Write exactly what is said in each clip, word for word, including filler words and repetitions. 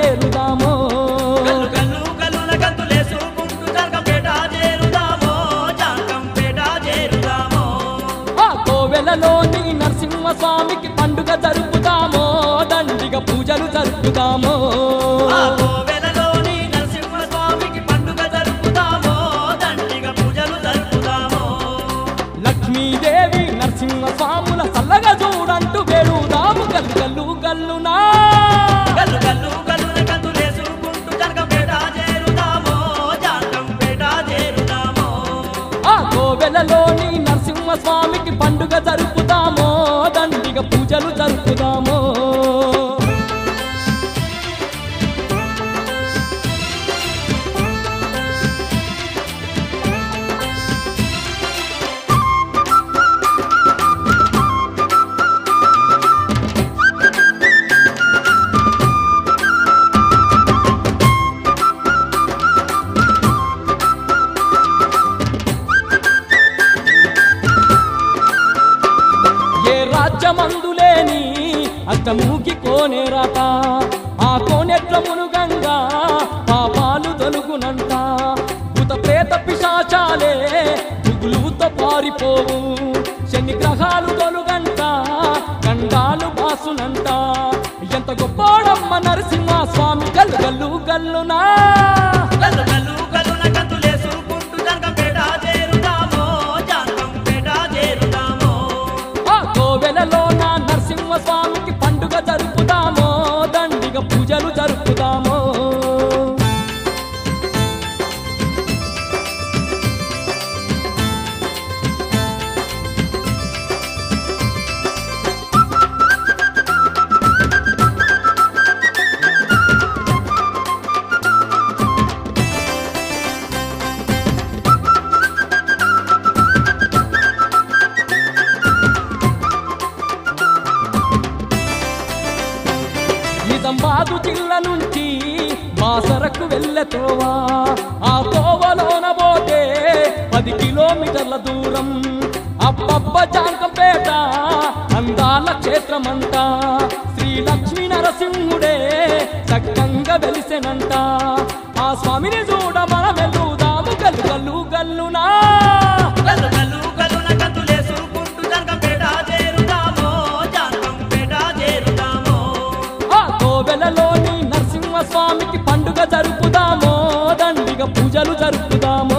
చేరుదామో గల్లు గల్లు గల్లున గంతులేసుకుంటూ జంకంపేట చేరుదామో జంకంపేట చేరుదామో ఆ కోవెలలోని నరసింహస్వామికి పండుగ జరుపుదామో దండిగా పూజలు జరుపుదామో ఆ కోవెలలోని నరసింహస్వామికి పండుగ జరుపుదామో దండిగా పూజలు జరుపుదామో లక్ష్మీదేవి నరసింహస్వాముల చల్లగా చూడంటూ వేడుదాము గల్లు గల్లు గల్లునా గల్లు గల్లు గల్లున గంతులేసుకుంటూ జంకంపేట చేరుదామో జంకంపేట చేరుదామో ఆ కోవెలలోని నరసింహస్వామికి పండుగ జరుపుదామో దండిగా పూజలు జరుపుదామో ఏ రాజ్యమందులేని అష్టమూకి కోనేరాట ఆ కోనెట్ల మునుగంగా పాపాలు తొలుగునంట భూత ప్రేత పిశాచాలే దిగులుతో పారిపోవు శని గ్రహాలు తొలుగంట గండాలు బాసునంట ఎంత గొప్పోడమ్మ నరసింహ స్వామి గల్లు గల్లు గల్లునా గల్లు గల్లు గల్లున గంతులేసుకుంటూ జంకంపేట చేరుదామో జంకంపేట చేరుదామో ఆ కోవెలలో నా నరసింహస్వామికి పండుగ జరుపుదామో దండిగా పూజలు జరుపుదామో నిజామాబాదు జిల్లా నుంచి బాసరకు వెళ్ళతోవా ఆ తోవలోన పోతే పది కిలోమీటర్ల దూరం అబ్బబ్బ జాంకంపేట అందాల క్షేత్రమంట శ్రీ లక్ష్మీ నరసింహుడే చక్కంగా వెలిసెనంట ఆ స్వామిని చూడ మనం వెళ్దాము గల్లు గల్లు గల్లునా గల్లు గల్లు గల్లున గంతులేసుకుంటూ జంకంపేట చేరుదామో జంకంపేట చేరుదామో ఆ కోవెలలోని నరసింహస్వామికి పండుగ జరుపుదామో దండిగా పూజలు జరుపుదామో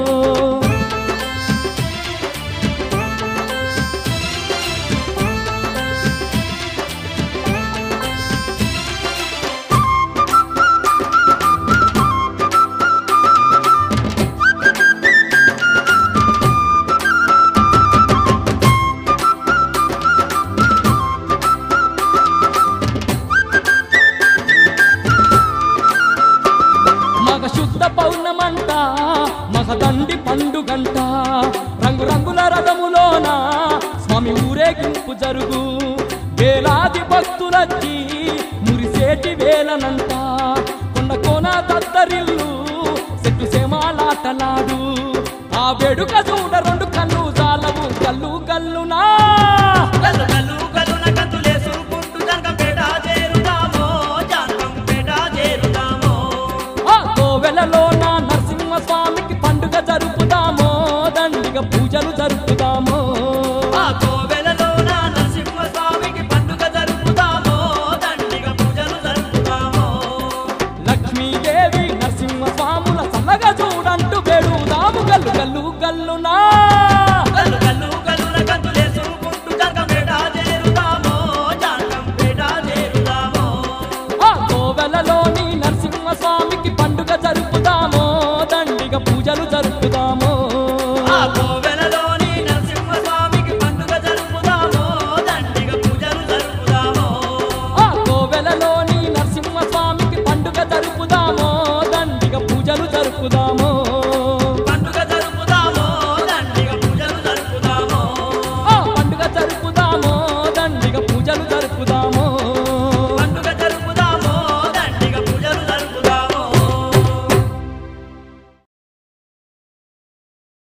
మగ శుద్ధ పౌర్ణమంట మగదండి పండుగంట రంగు రంగుల రథములోన స్వామి ఊరేగింపు జరుగు వేలాది భక్తులచ్చి మురిసేటి వేలనంట కొండ కోన దద్దరిల్లు చెట్టు సేమాలాటలాడు ఆ వేడుక చూడ రెండు కళ్ళు జాలవు గల్లు గల్లునా గల్లు గల్లు గల్లున గంతులేసుకుంటూ జంకంపేట చేరుదామో జంకంపేట చేరుదామో ఆ కోవెలలో నా నరసింహస్వామికి పండుగ జరుపుదామో దండిగా పూజలు జరుపుదామో ఆ కోవెలలో నా నరసింహస్వామికి పండుగ జరుపుదామో దండిగా పూజలు జరుపుదామో లక్ష్మీదేవి నరసింహస్వాముల చల్లగా చూడంటూ వేడుదాము గల్లు గల్లు గల్లునా